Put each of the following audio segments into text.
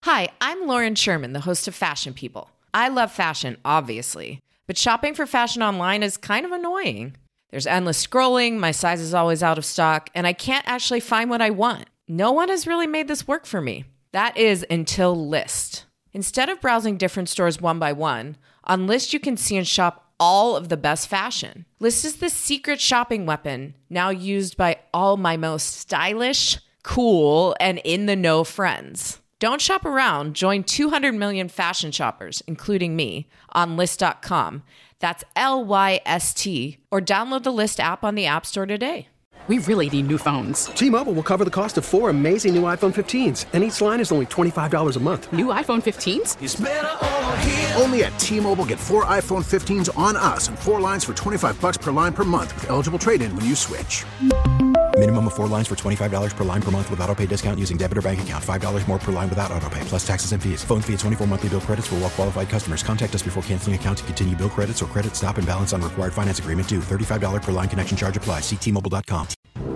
Hi, I'm Lauren Sherman, the host of Fashion People. I love fashion, obviously, but shopping for fashion online is kind of annoying. There's endless scrolling, my size is always out of stock, and I can't actually find what I want. No one has really made this work for me. That is until Lyst. Instead of browsing different stores one by one, on Lyst you can see and shop all of the best fashion. Lyst is the secret shopping weapon, now used by all my most stylish, cool, and in-the-know friends. Don't shop around. Join 200 million fashion shoppers, including me, on Lyst.com. That's Lyst, or download the Lyst app on the App Store today. We really need new phones. T-Mobile will cover the cost of 4 amazing new iPhone 15s, and each line is only $25 a month. New iPhone 15s? It's better over here. Only at T-Mobile, get 4 iPhone 15s on us and 4 lines for $25 per line per month with eligible trade-in when you switch. Minimum of 4 lines for $25 per line per month with autopay discount using debit or bank account. $5 more per line without autopay, plus taxes and fees. Phone fee at 24 monthly bill credits for well-qualified customers. Contact us before canceling account to continue bill credits or credit stop and balance on required finance agreement due. $35 per line connection charge applies. See T-Mobile.com.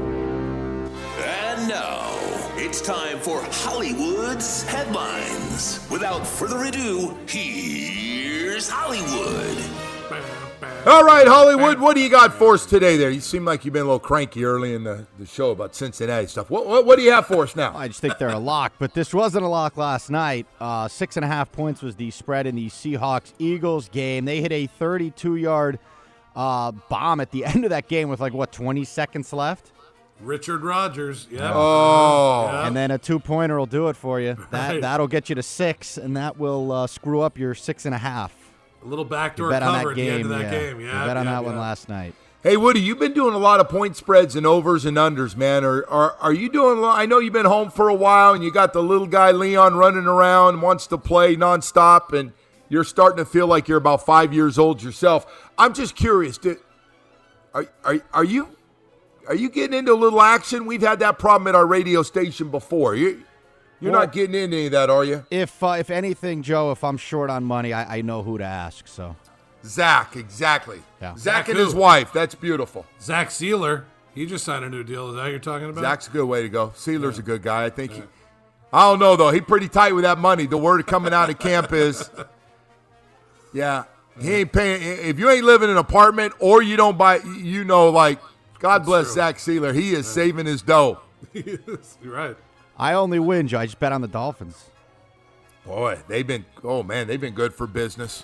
And now, it's time for Hollywood's headlines. Without further ado, here's Hollywood. All right, Hollywood, what do you got for us today there? You seem like you've been a little cranky early in the show about Cincinnati stuff. What do you have for us now? I just think they're a lock, but this wasn't a lock last night. 6.5 points was the spread in the Seahawks-Eagles game. They hit a 32-yard bomb at the end of that game with, 20 seconds left? Richard Rodgers, yeah. Oh. And then a 2-pointer will do it for you. That'll get you to 6, and that will screw up your 6.5. A little backdoor cover at the end of that game. Yeah, bet on that one last night. Hey, Woody, you've been doing a lot of point spreads and overs and unders, man. Are you doing – I know you've been home for a while, and you got the little guy Leon running around, wants to play nonstop, and you're starting to feel like you're about 5 years old yourself. I'm just curious. Are you getting into a little action? We've had that problem at our radio station before. You're not getting into any of that, are you? If anything, Joe, if I'm short on money, I know who to ask. So, Zach, exactly. Yeah. Zach and his wife. That's beautiful. Zach Sealer, he just signed a new deal. Is that what you're talking about? Zach's a good way to go. Sealer's a good guy. I think. I don't know though. He's pretty tight with that money. The word coming out of camp is, yeah, he ain't paying. If you ain't living in an apartment or you don't buy, God bless Zach Sealer. He is saving his dough. You're right. I only win, Joe. I just bet on the Dolphins. Boy, they've been good for business.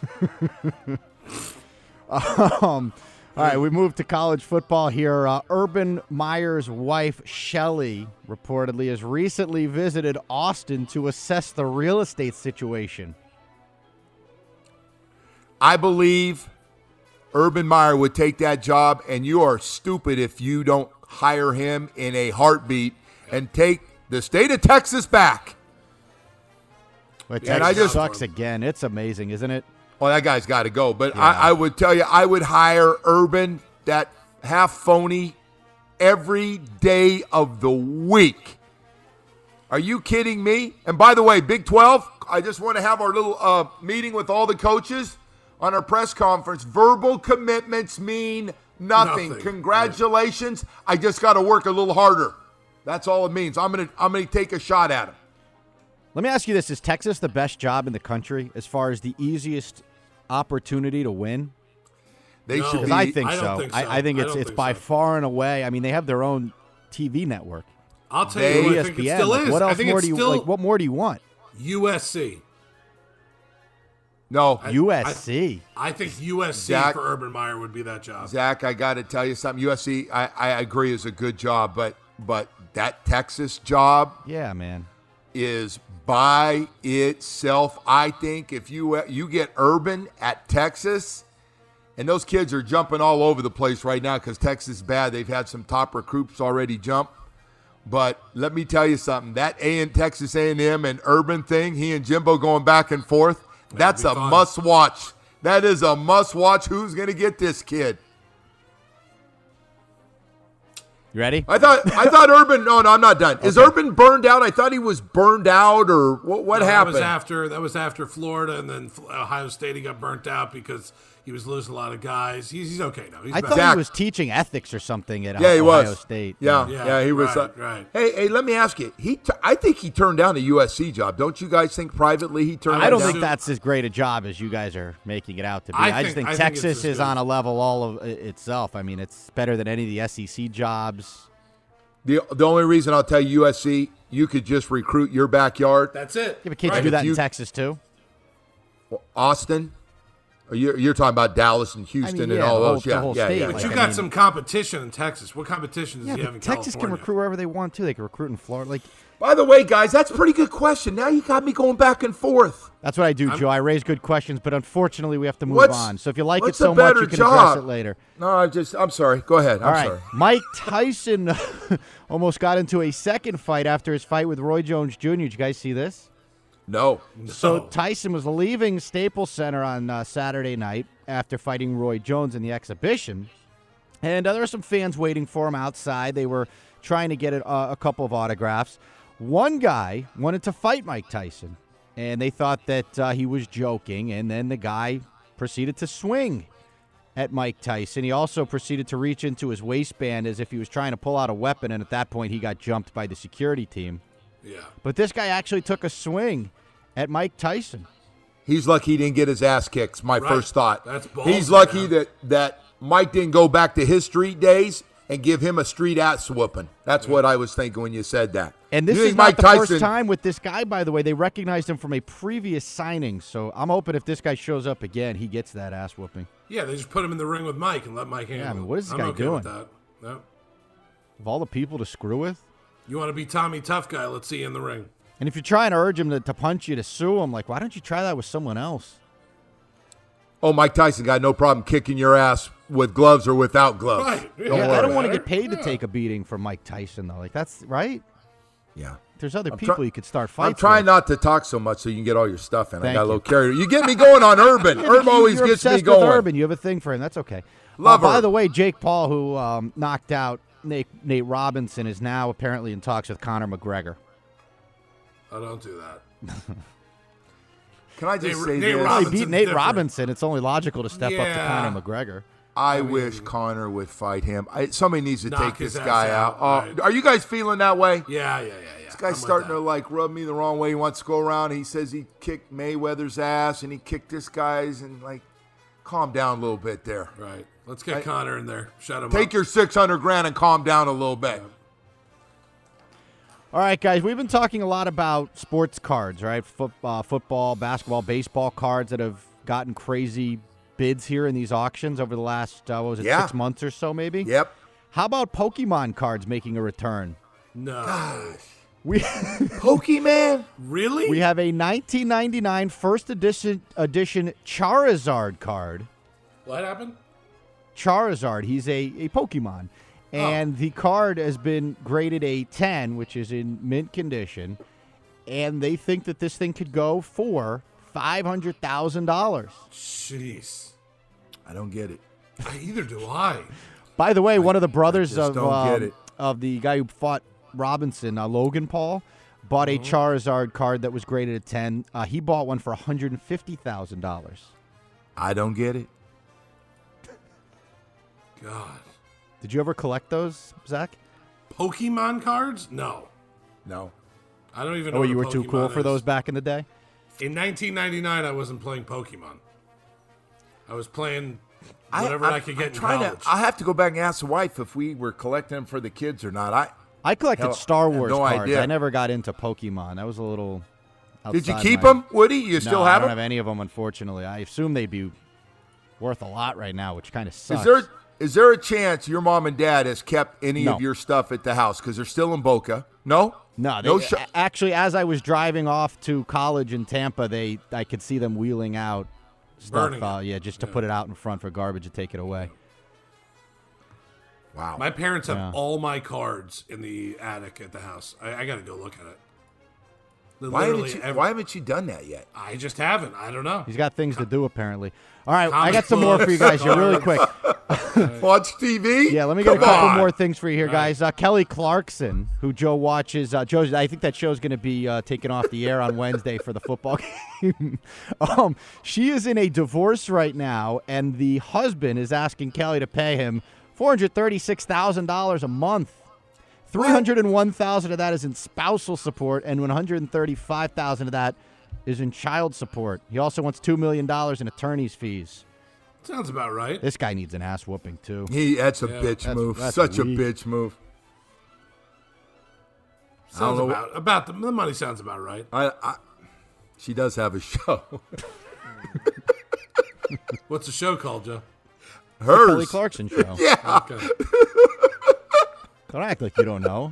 All right, we move to college football here. Urban Meyer's wife, Shelly, reportedly has recently visited Austin to assess the real estate situation. I believe Urban Meyer would take that job, and you are stupid if you don't hire him in a heartbeat and take the state of Texas back. Well, Texas sucks again. It's amazing, isn't it? Well, that guy's got to go. But yeah. I would tell you, I would hire Urban, that half phony, every day of the week. Are you kidding me? And by the way, Big 12, I just want to have our little meeting with all the coaches on our press conference. Verbal commitments mean nothing. Congratulations. Right. I just got to work a little harder. That's all it means. I'm gonna take a shot at him. Let me ask you this: is Texas the best job in the country as far as the easiest opportunity to win? They should be. I think so. I think it's by far and away. I mean, they have their own TV network. I'll tell you what, I think it still is. What else more do you what more do you want? USC. No. USC. I think USC for Urban Meyer would be that job. Zach, I got to tell you something. USC, I agree, is a good job, but that Texas job, yeah, man, is by itself. I think if you get Urban at Texas, and those kids are jumping all over the place right now because Texas is bad. They've had some top recruits already jump. But let me tell you something. That Texas A&M and Urban thing, he and Jimbo going back and forth, that's a must-watch. That is a must-watch. Who's going to get this kid? You ready? I thought Urban. No, I'm not done. Okay. Is Urban burned out? I thought he was burned out, or what happened? That was after Florida, and then Ohio State. He got burnt out because He was losing a lot of guys. He's okay now. He's I back. thought he was teaching ethics or something at he Ohio was. State. Yeah, he was. Right. Hey, let me ask you. I think he turned down a USC job. Don't you guys think privately he turned? I don't down? think that's as great a job as you guys are making it out to be. I just think think Texas it's is good. on a level all of itself. I mean, it's better than any of the SEC jobs. The only reason I'll tell you USC, you could just recruit your backyard. That's it. Yeah, but can't Right. you do that If in Texas too? Austin. Or you're talking about Dallas and Houston and all those. the whole state. But Like, you I got mean- some competition in Texas. What competition does Yeah, he have in but Texas can California? recruit wherever they want to. They can recruit in Florida. Like By the way, guys, that's a pretty good question. Now you got me going back and forth. that's what I do, Joe. I raise good questions, but unfortunately, we have to move What's- on. So if you like it what's so a much, better you can job? address it later. No, I'm sorry. Go ahead. All I'm right. sorry. Mike Tyson almost got into a second fight after his fight with Roy Jones Jr. Did you guys see this? No. So Tyson was leaving Staples Center on Saturday night after fighting Roy Jones in the exhibition. And there were some fans waiting for him outside. They were trying to get a couple of autographs. One guy wanted to fight Mike Tyson, and they thought that he was joking. And then the guy proceeded to swing at Mike Tyson. He also proceeded to reach into his waistband as if he was trying to pull out a weapon. And at that point, he got jumped by the security team. Yeah. But this guy actually took a swing at Mike Tyson. He's lucky he didn't get his ass kicked. My Right. first thought. That's ballsy, He's lucky man. that Mike didn't go back to his street days and give him a street ass whooping. That's what I was thinking when you said that. And this You is think not Mike the Tyson, first time with this guy, by the way. They recognized him from a previous signing. So I'm hoping if this guy shows up again, he gets that ass whooping. Yeah, they just put him in the ring with Mike and let Mike handle I mean, it. what is this I'm guy okay doing? With that. No. Of all the people to screw with. You want to be Tommy Tough Guy? Let's see you in the ring. And if you're trying to urge him to punch you, to sue him, like, why don't you try that with someone else? Oh, Mike Tyson got no problem kicking your ass with gloves or without gloves. Right. Don't Yeah, worry. I don't want to about get paid to take a beating from Mike Tyson, though. Like, that's right. Yeah. There's other I'm people try- you could start fights I'm trying with. not to talk so much so you can get all your stuff in. I Thank got a you. little carried. You get me going on Urban. Yeah, Urban always you're gets me obsessed going. with Urban. You have a thing for him. That's okay. Love By Urban. the way, Jake Paul, who knocked out Nate Robinson, is now apparently in talks with Conor McGregor. Oh, don't do that. Can I just Nate- say Nate this? Well, he Robinson's beat Nate different. Robinson. It's only logical to step up to Yeah. Conor McGregor. I wish Conor would fight him. Somebody needs to Knock take his this ass guy out, out. right. Are you guys feeling that way? Yeah. This guy's starting to like rub me the wrong way. He wants to go around. He says he kicked Mayweather's ass and he kicked this guy's and like, calm down a little bit there. Right. Let's get Connor in there. Shut him up. Take your $600,000 and calm down a little bit. All right, guys, we've been talking a lot about sports cards, right? Football, basketball, baseball cards that have gotten crazy bids here in these auctions over the last, 6 months or so maybe? Yep. How about Pokemon cards making a return? No. We Pokemon? Really? we have a 1999 first edition Charizard card. What happened? Charizard, he's a Pokemon. And the card has been graded a 10, which is in mint condition. And they think that this thing could go for $500,000. Jeez. I don't get it. Either do I. By the way, one of the brothers just don't get it. of the guy who fought Robinson, Logan Paul, bought a Charizard card that was graded a 10. He bought one for $150,000. I don't get it. God. Did you ever collect those, Zach? Pokemon cards? No. No. I don't even know Oh, what you a were too Pokemon cool for is. those back in the day? In 1999, I wasn't playing Pokemon. I was playing whatever I could get in college. I have to go back and ask the wife if we were collecting them for the kids or not. I collected Hell, Star I have Wars no cards. idea. I never got into Pokemon. That was a little Did you outside keep my- them, Woody? You still No, I have don't them? have any of them, unfortunately. I assume they'd be worth a lot right now, which kind of sucks. Is there a chance your mom and dad has kept any No. of your stuff at the house because they're still in Boca? No? No, actually, as I was driving off to college in Tampa, I could see them wheeling out stuff. Burning it. Just to put it out in front for garbage to take it away. Wow. My parents have Yeah. all my cards in the attic at the house. I got to go look at it. Why haven't you done that yet? I just haven't. I don't know. He's got things to do, apparently. All right, I got some more for you guys here really quick. Watch TV? Yeah, let me get a couple more things for you here, guys. Kelly Clarkson, who Joe watches. Joe, I think that show's going to be taken off the air on Wednesday for the football game. She is in a divorce right now, and the husband is asking Kelly to pay him $436,000 a month. $301,000 of that is in spousal support, and $135,000 of that is in child support. He also wants $2 million in attorney's fees. Sounds about right. This guy needs an ass whooping, too. That's a bitch move. That's Such weak. a bitch move. Sounds about the money sounds about right. She does have a show. What's the show called, Joe? Hers. The Kelly Clarkson show. Yeah. Okay. Don't act like you don't know.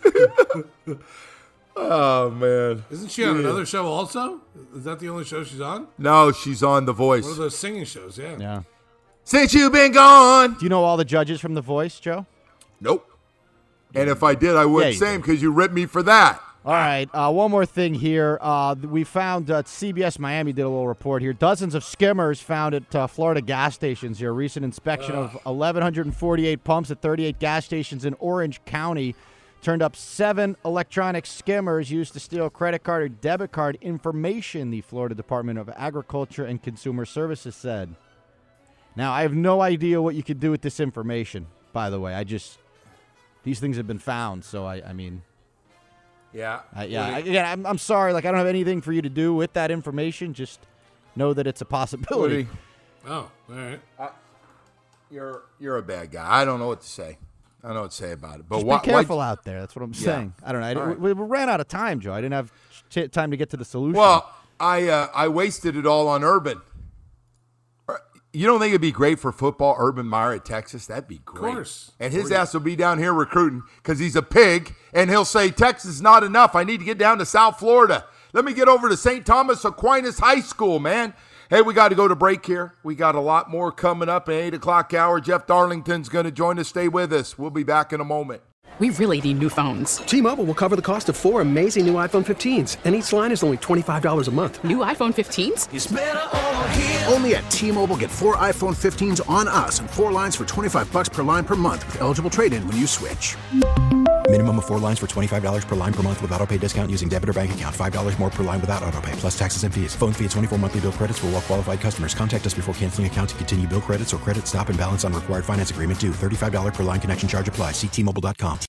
Oh, man. Isn't she on another show also? Is that the only show she's on? No, she's on The Voice. One of those singing shows, yeah. Yeah. Since you've been gone. Do you know all the judges from The Voice, Joe? Nope. And if I did, I wouldn't say them because you ripped me for that. All right, one more thing here. We found CBS Miami did a little report here. Dozens of skimmers found at Florida gas stations here. Recent inspection of 1,148 pumps at 38 gas stations in Orange County turned up 7 electronic skimmers used to steal credit card or debit card information, the Florida Department of Agriculture and Consumer Services said. Now, I have no idea what you could do with this information, by the way. These things have been found, so I mean... Yeah. Again, I'm sorry. Like, I don't have anything for you to do with that information. Just know that it's a possibility. Oh, all right. You're a bad guy. I don't know what to say. I don't know what to say about it. But just be careful out there. That's what I'm saying. I don't know. Right. We ran out of time, Joe. I didn't have time to get to the solution. Well, I wasted it all on Urban. You don't think it'd be great for football, Urban Meyer at Texas? That'd be great. Of course. And his ass will be down here recruiting because he's a pig, and he'll say, Texas is not enough. I need to get down to South Florida. Let me get over to St. Thomas Aquinas High School, man. Hey, we got to go to break here. We got a lot more coming up at 8 o'clock hour. Jeff Darlington's going to join us. Stay with us. We'll be back in a moment. We really need new phones. T-Mobile will cover the cost of 4 amazing new iPhone 15s, and each line is only $25 a month. New iPhone 15s? It's better over here. Only at T-Mobile, get 4 iPhone 15s on us and 4 lines for $25 per line per month with eligible trade-in when you switch. Minimum of 4 lines for $25 per line per month with autopay discount using debit or bank account. $5 more per line without autopay, plus taxes and fees. Phone fee at 24 monthly bill credits for well-qualified customers. Contact us before canceling account to continue bill credits or credit stop and balance on required finance agreement due. $35 per line connection charge applies. See T-Mobile.com.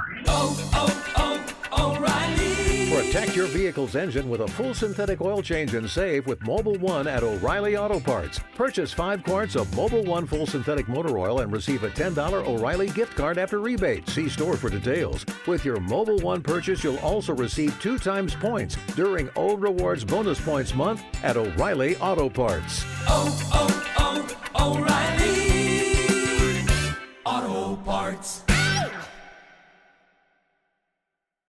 O'Reilly. Protect your vehicle's engine with a full synthetic oil change and save with Mobil 1 at O'Reilly Auto Parts. Purchase 5 quarts of Mobil 1 full synthetic motor oil and receive a $10 O'Reilly gift card after rebate. See store for details. With your Mobil 1 purchase, you'll also receive 2 times points during O Rewards Bonus Points Month at O'Reilly Auto Parts. O'Reilly.